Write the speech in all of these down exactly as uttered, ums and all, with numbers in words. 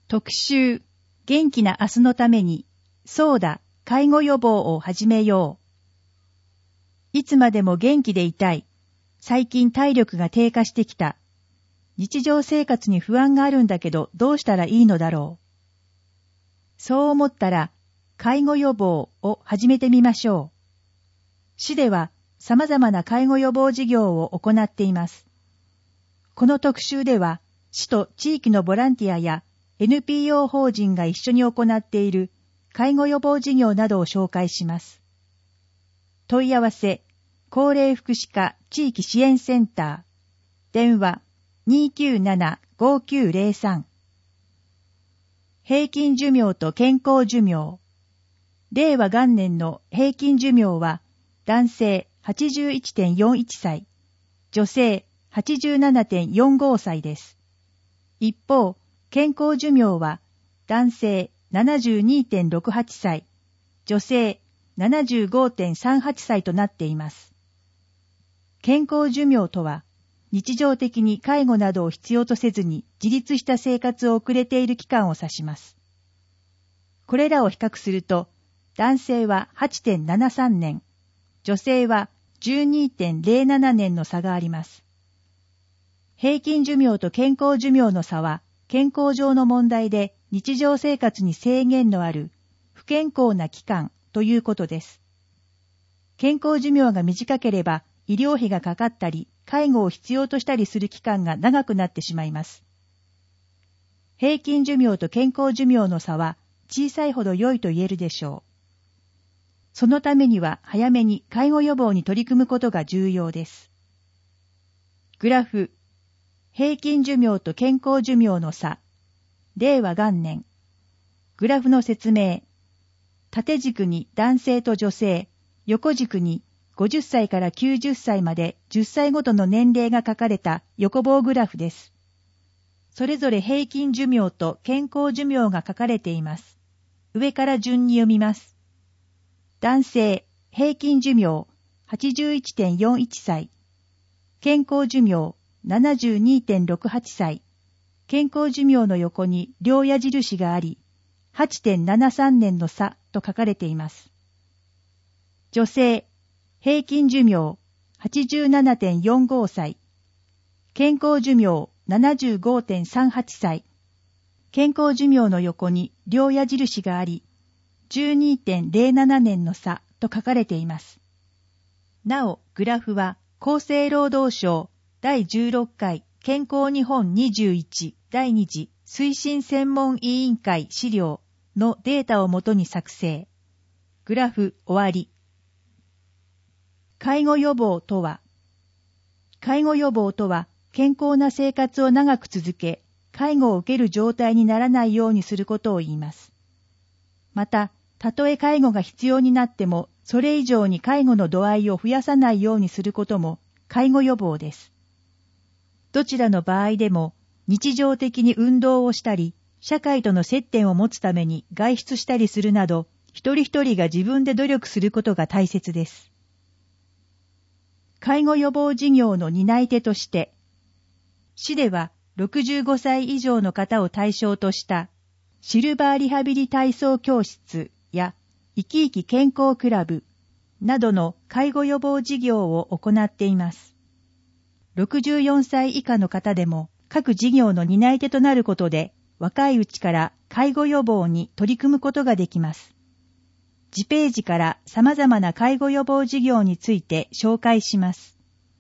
特集、元気な明日のために、そうだ、介護予防を始めよう。いつまでも元気でいたい。最近体力が低下してきた。日常生活に不安があるんだけどどうしたらいいのだろう。そう思ったら、介護予防を始めてみましょう。市では様々な介護予防事業を行っています。この特集では、市と地域のボランティアや エヌピーオー 法人が一緒に行っている介護予防事業などを紹介します。問い合わせ、高齢福祉課地域支援センター、電話 にーきゅうなな ごきゅうゼロさん。平均寿命と健康寿命。令和元年の平均寿命は男性 はちじゅういってんよんいち 歳、女性 はちじゅうななてんよんご 歳です。一方、健康寿命は男性 ななじゅうにてんろくはち 歳、女性 ななじゅうごてんさんはち 歳となっています。健康寿命とは、日常的に介護などを必要とせずに自立した生活を送れている期間を指します。これらを比較すると、男性は はちてんななさんねん、女性は じゅうにてんゼロななねんの差があります。平均寿命と健康寿命の差は、健康上の問題で日常生活に制限のある不健康な期間ということです。健康寿命が短ければ医療費がかかったり、介護を必要としたりする期間が長くなってしまいます。平均寿命と健康寿命の差は小さいほど良いと言えるでしょう。そのためには早めに介護予防に取り組むことが重要です。グラフ、平均寿命と健康寿命の差、令和元年。グラフの説明。縦軸に男性と女性、横軸にごじゅっさいからきゅうじゅっさいまでじゅっさいごとの年齢が書かれた横棒グラフです。それぞれ平均寿命と健康寿命が書かれています。上から順に読みます。男性、平均寿命 はちじゅういってんよんいち 歳。健康寿命 ななじゅうにてんろくはち 歳。健康寿命の横に両矢印があり、はちてんななさんねんの差と書かれています。女性、平均寿命 はちじゅうななてんよんご 歳。健康寿命 ななじゅうごてんさんはち 歳。健康寿命の横に両矢印があり、じゅうにてんゼロななねんの差と書かれています。なお、グラフは厚生労働省だいじゅうろっかい健康日本にじゅういちだいに次推進専門委員会資料のデータをもとに作成。グラフ終わり。介護予防とは、介護予防とは健康な生活を長く続け、介護を受ける状態にならないようにすることを言います。また、たとえ介護が必要になっても、それ以上に介護の度合いを増やさないようにすることも介護予防です。どちらの場合でも、日常的に運動をしたり、社会との接点を持つために外出したりするなど、一人一人が自分で努力することが大切です。介護予防事業の担い手として、市ではろくじゅうごさい以上の方を対象としたシルバーリハビリ体操教室や生き生き健康クラブなどの介護予防事業を行っています。ろくじゅうよんさい以下の方でも各事業の担い手となることで若いうちから介護予防に取り組むことができます。次ページから様々な介護予防事業について紹介します。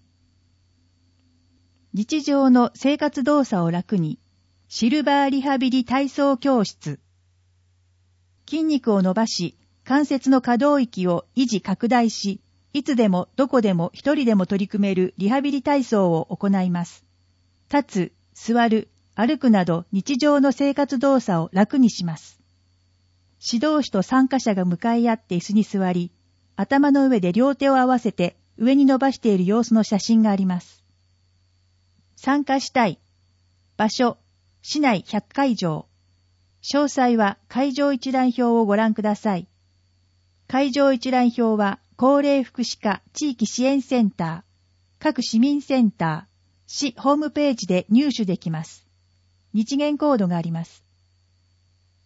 日常の生活動作を楽に、シルバーリハビリ体操教室。筋肉を伸ばし、関節の可動域を維持拡大し、いつでもどこでも一人でも取り組めるリハビリ体操を行います。立つ、座る、歩くなど日常の生活動作を楽にします。指導士と参加者が向かい合って椅子に座り、頭の上で両手を合わせて上に伸ばしている様子の写真があります。参加したい。場所、市内ひゃっかいじょう。詳細は会場一覧表をご覧ください。会場一覧表は高齢福祉課地域支援センター、各市民センター、市ホームページで入手できます。日元コードがあります。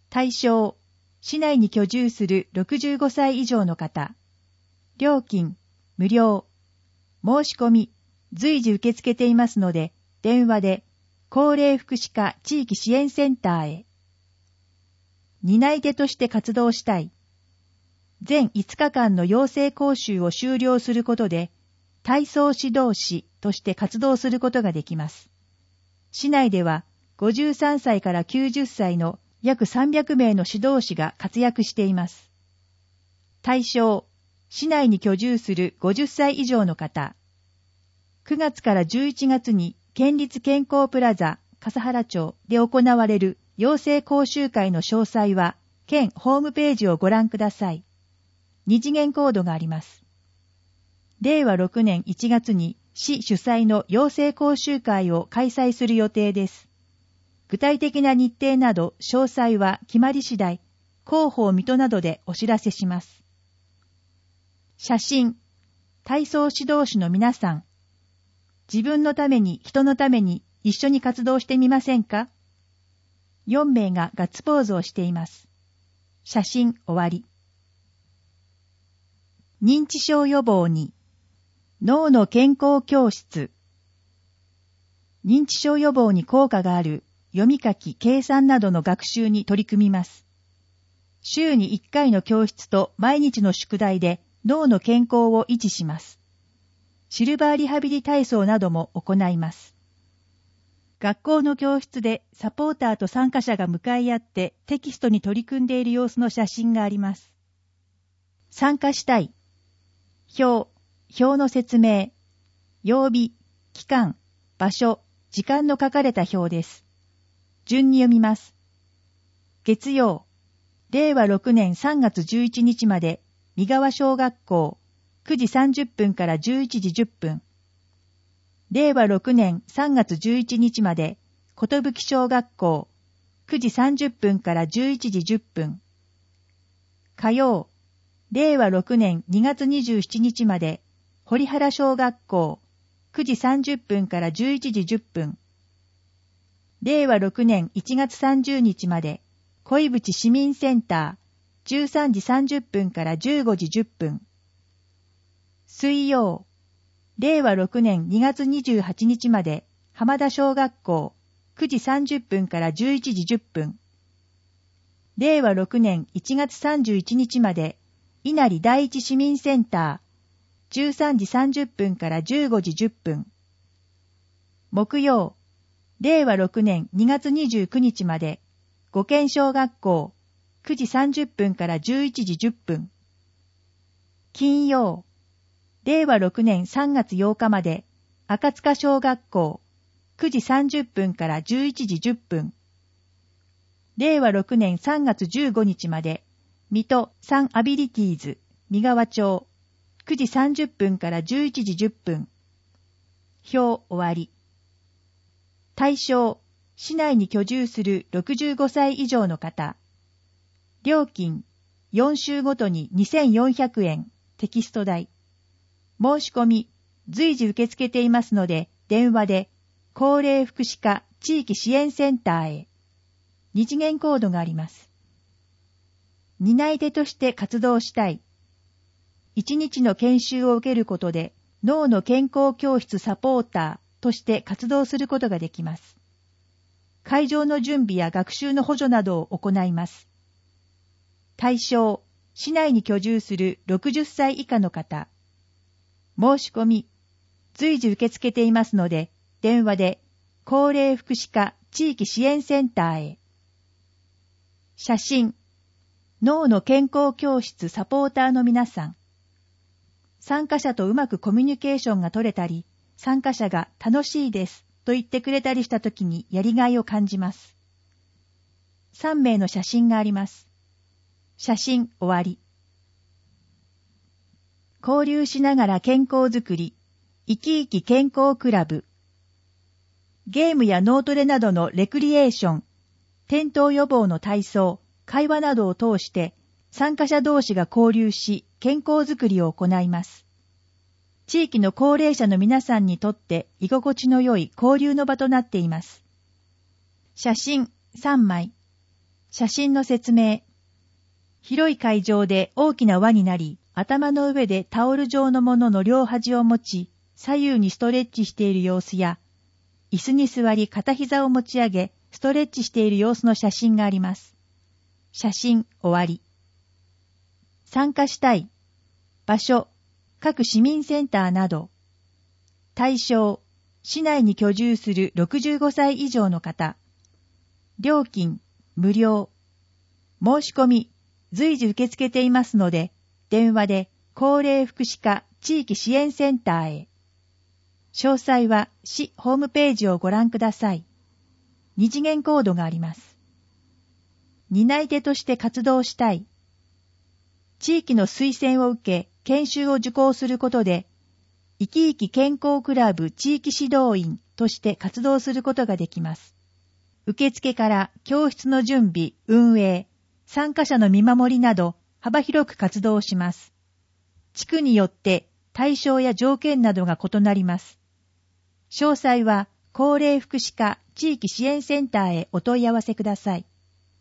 対象、市内に居住するろくじゅうごさい以上の方。料金、無料。申し込み、随時受け付けていますので、電話で、高齢福祉課地域支援センターへ。担い手として活動したい。全いつかかんの養成講習を修了することで、体操指導士として活動することができます。市内ではごじゅうさんさいからきゅうじゅっさいの約さんびゃくめいの指導士が活躍しています。対象、市内に居住するごじゅっさい以上の方。くがつからじゅういちがつに県立健康プラザ笠原町で行われる養成講習会の詳細は県ホームページをご覧ください。二次元コードがあります。れいわろくねんいちがつに市主催の養成講習会を開催する予定です。具体的な日程など詳細は決まり次第、広報水戸などでお知らせします。写真、体操指導士の皆さん、自分のために人のために一緒に活動してみませんか？よんめいがガッツポーズをしています。写真終わり。認知症予防に脳の健康教室。認知症予防に効果がある読み書き、計算などの学習に取り組みます。週にいっかいの教室と毎日の宿題で脳の健康を維持します。シルバーリハビリ体操なども行います。学校の教室でサポーターと参加者が向かい合ってテキストに取り組んでいる様子の写真があります。参加したい。表、表の説明。曜日、期間、場所、時間の書かれた表です。順に読みます。月曜、れいわろくねんさんがつじゅういちにちまで、三川小学校、くじさんじゅっぷんからじゅういちじじゅっぷん。れいわろくねんさんがつじゅういちにちまで、寿小学校、くじさんじゅっぷんからじゅういちじじゅっぷん。火曜、れいわろくねんにがつにじゅうしちにちまで、堀原小学校、くじさんじゅっぷんからじゅういちじじゅっぷん。れいわろくねんいちがつさんじゅうにちまで、恋淵市民センター、じゅうさんじさんじゅっぷんからじゅうごじじゅっぷん。水曜、れいわろくねんにがつにじゅうはちにちまで、浜田小学校、くじさんじゅっぷんからじゅういちじじゅっぷん。れいわろくねんいちがつさんじゅういちにちまで、稲荷第一市民センター、じゅうさんじさんじゅっぷんからじゅうごじじゅっぷん。木曜、れいわろくねんにがつにじゅうくにちまで、五軒小学校、くじさんじゅっぷんからじゅういちじじゅっぷん。金曜、れいわろくねんさんがつようかまで、赤塚小学校、くじさんじゅっぷんからじゅういちじじゅっぷん。れいわろくねんさんがつじゅうごにちまで、水戸サンアビリティーズ、三川町、くじさんじゅっぷんからじゅういちじじゅっぷん。表終わり。対象、市内に居住するろくじゅうごさい以上の方。料金、よんしゅうごとににせんよんひゃくえん、テキスト代。申し込み、随時受け付けていますので、電話で、高齢福祉課地域支援センターへ。二次元コードがあります。担い手として活動したい。一日の研修を受けることで、脳の健康教室サポーターとして活動することができます。会場の準備や学習の補助などを行います。対象、市内に居住するろくじゅっさい以下の方。申し込み、随時受け付けていますので、電話で、高齢福祉課地域支援センターへ。写真、脳の健康教室サポーターの皆さん。参加者とうまくコミュニケーションが取れたり、参加者が楽しいですと言ってくれたりしたときにやりがいを感じます。さんめいの写真があります。写真終わり。交流しながら健康づくり、生き生き健康クラブ。ゲームや脳トレなどのレクリエーション、転倒予防の体操、会話などを通して参加者同士が交流し健康づくりを行います。地域の高齢者の皆さんにとって居心地の良い交流の場となっています。写真さんまい。 写真の説明。広い会場で大きな輪になり、頭の上でタオル状のものの両端を持ち、左右にストレッチしている様子や、椅子に座り片膝を持ち上げ、ストレッチしている様子の写真があります。写真終わり。参加したい。場所、各市民センターなど。対象、市内に居住するろくじゅうごさい以上の方。料金、無料。申し込み、随時受け付けていますので、電話で高齢福祉課地域支援センターへ。詳細は市ホームページをご覧ください。二次元コードがあります。担い手として活動したい。地域の推薦を受け、研修を受講することで、生き生き健康クラブ地域指導員として活動することができます。受付から教室の準備、運営、参加者の見守りなど幅広く活動します。地区によって対象や条件などが異なります。詳細は高齢福祉課地域支援センターへお問い合わせください。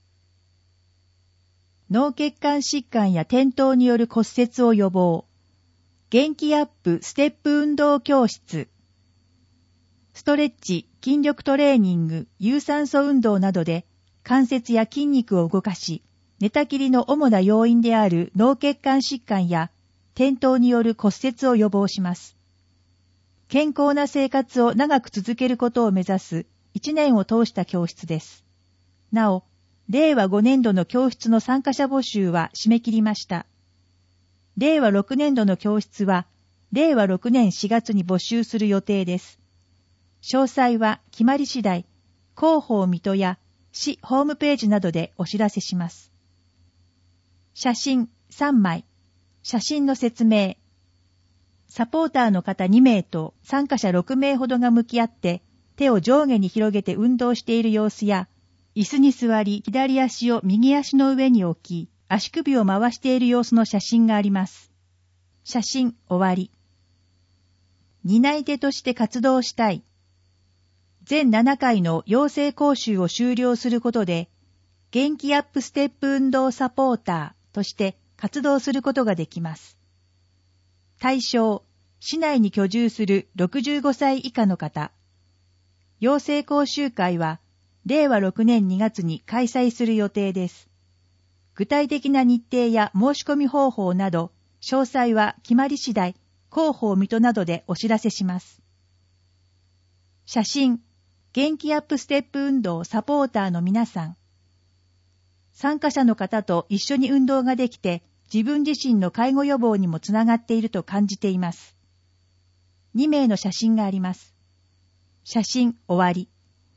脳血管疾患や転倒による骨折を予防。元気アップステップ運動教室。ストレッチ、筋力トレーニング、有酸素運動などで関節や筋肉を動かし、寝たきりの主な要因である脳血管疾患や転倒による骨折を予防します。健康な生活を長く続けることを目指すいちねんを通した教室です。なお、れいわごねんどの教室の参加者募集は締め切りました。れいわろくねんどの教室は、れいわろくねんしがつに募集する予定です。詳細は決まり次第、広報水戸や市ホームページなどでお知らせします。写真さんまい、写真の説明。サポーターの方にめいと参加者ろくめいほどが向き合って、手を上下に広げて運動している様子や、椅子に座り左足を右足の上に置き、足首を回している様子の写真があります。写真終わり。担い手として活動したい。全ななかいの養成講習を修了することで、元気アップステップ運動サポーターとして活動することができます。対象、市内に居住するろくじゅうごさい以下の方。養成講習会は、れいわろくねんにがつに開催する予定です。具体的な日程や申し込み方法など、詳細は決まり次第、広報水戸などでお知らせします。写真、元気アップステップ運動サポーターの皆さん。参加者の方と一緒に運動ができて、自分自身の介護予防にもつながっていると感じています。にめいの写真があります。写真終わり。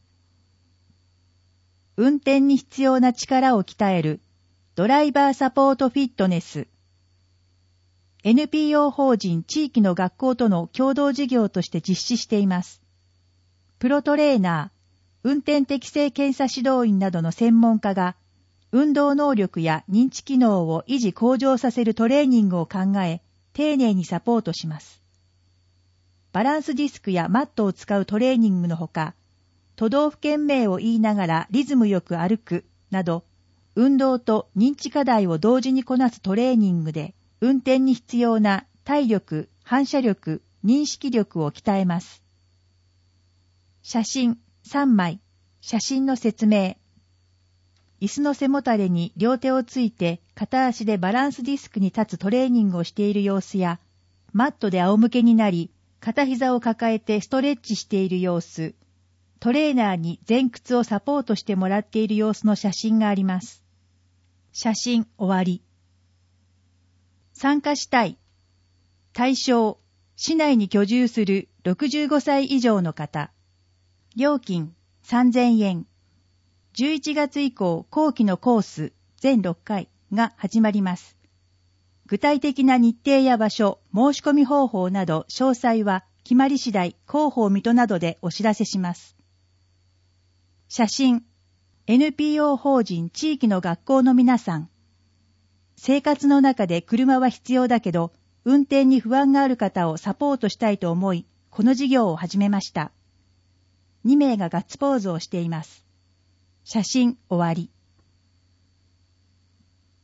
運転に必要な力を鍛えるドライバーサポートフィットネス。エヌピーオー 法人地域の学校との共同事業として実施しています。プロトレーナー、運転適正検査指導員などの専門家が、運動能力や認知機能を維持向上させるトレーニングを考え、丁寧にサポートします。バランスディスクやマットを使うトレーニングのほか、都道府県名を言いながらリズムよく歩くなど、運動と認知課題を同時にこなすトレーニングで、運転に必要な体力、反射力、認識力を鍛えます。写真さんまい、写真の説明。椅子の背もたれに両手をついて片足でバランスディスクに立つトレーニングをしている様子や、マットで仰向けになり、片膝を抱えてストレッチしている様子、トレーナーに前屈をサポートしてもらっている様子の写真があります。写真終わり。参加したい。対象、市内に居住するろくじゅうごさい以上の方。料金さんぜんえん。じゅういちがつ以降後期のコース全ろっかいが始まります。具体的な日程や場所、申し込み方法など詳細は決まり次第、広報水戸などでお知らせします。写真、エヌピーオー 法人地域の学校の皆さん。生活の中で車は必要だけど、運転に不安がある方をサポートしたいと思い、この事業を始めました。にめいがガッツポーズをしています。写真終わり。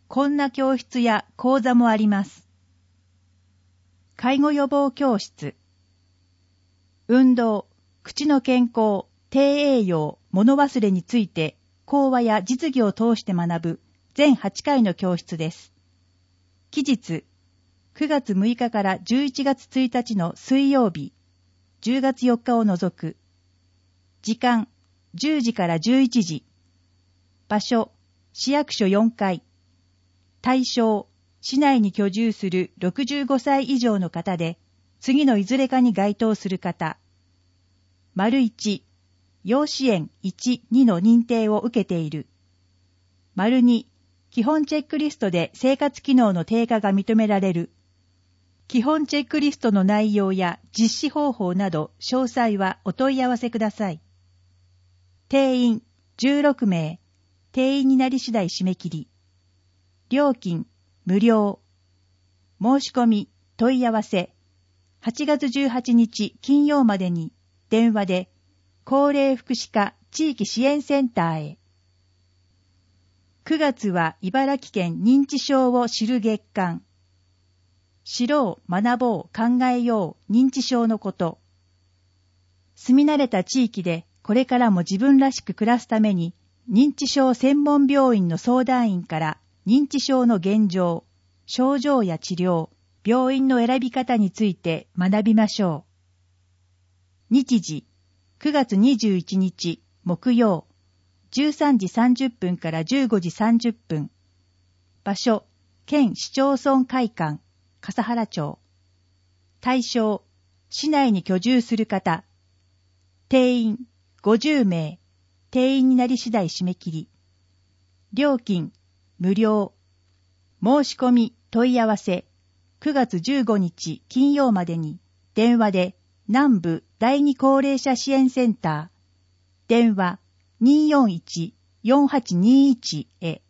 こんな教室や講座もあります。介護予防教室。運動、口の健康、低栄養、物忘れについて講話や実技を通して学ぶ全はちかいの教室です。期日、くがつむいかからじゅういちがつついたちの水曜日、じゅうがつよっかを除く。時間、じゅうじからじゅういちじ。場所、市役所よんかい。対象、市内に居住するろくじゅうごさい以上の方で、次のいずれかに該当する方。丸いち、要支援いち、にの認定を受けている。丸に、基本チェックリストで生活機能の低下が認められる。基本チェックリストの内容や実施方法など詳細はお問い合わせください。定員じゅうろくめい、定員になり次第締め切り。料金無料。申し込み、問い合わせ。はちがつじゅうはちにち金曜までに電話で高齢福祉課地域支援センターへ。くがつは茨城県認知症を知る月間。知ろう、学ぼう、考えよう、認知症のこと。住み慣れた地域でこれからも自分らしく暮らすために、認知症専門病院の相談員から認知症の現状、症状や治療、病院の選び方について学びましょう。日時、くがつにじゅういちにち木曜、じゅうさんじさんじゅっぷんからじゅうごじさんじゅっぷん。場所、県市町村会館、笠原町。対象、市内に居住する方。定員、ごじゅうめい。定員になり次第締め切り。料金、無料。申し込み、問い合わせ。くがつじゅうごにち金曜までに、電話で、南部だいに高齢者支援センター。電話、にーよんいち、よんはちにーいち へ。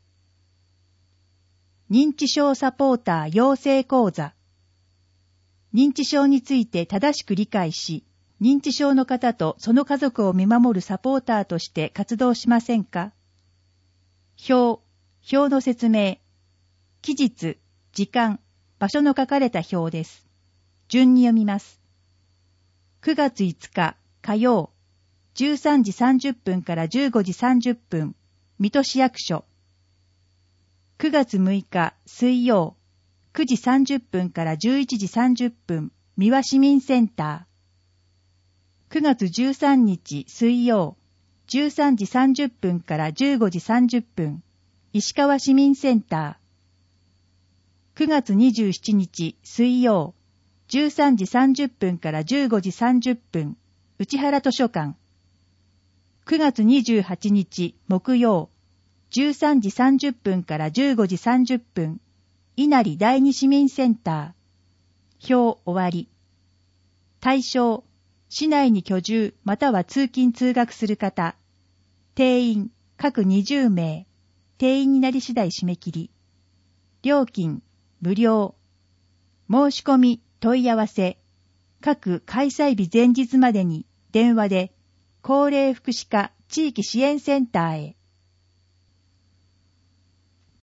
認知症サポーター養成講座。認知症について正しく理解し、認知症の方とその家族を見守るサポーターとして活動しませんか？表、表の説明。期日、時間、場所の書かれた表です。順に読みます。くがついつか火曜、じゅうさんじさんじゅっぷんからじゅうごじさんじゅっぷん、水戸市役所。くがつむいか水曜、くじさんじゅっぷんからじゅういちじさんじゅっぷん、三輪市民センター。くがつじゅうさんにち水曜、じゅうさんじさんじゅっぷんからじゅうごじさんじゅっぷん、石川市民センター。くがつにじゅうしちにち水曜、じゅうさんじさんじゅっぷんからじゅうごじさんじゅっぷん、内原図書館。くがつにじゅうはちにち木曜、じゅうさんじさんじゅっぷんからじゅうごじさんじゅっぷん、稲荷第二市民センター。表終わり。対象、市内に居住または通勤通学する方。定員、各にじゅうめい。定員になり次第締め切り。料金、無料。申し込み、問い合わせ。各開催日前日までに電話で、高齢福祉課地域支援センターへ。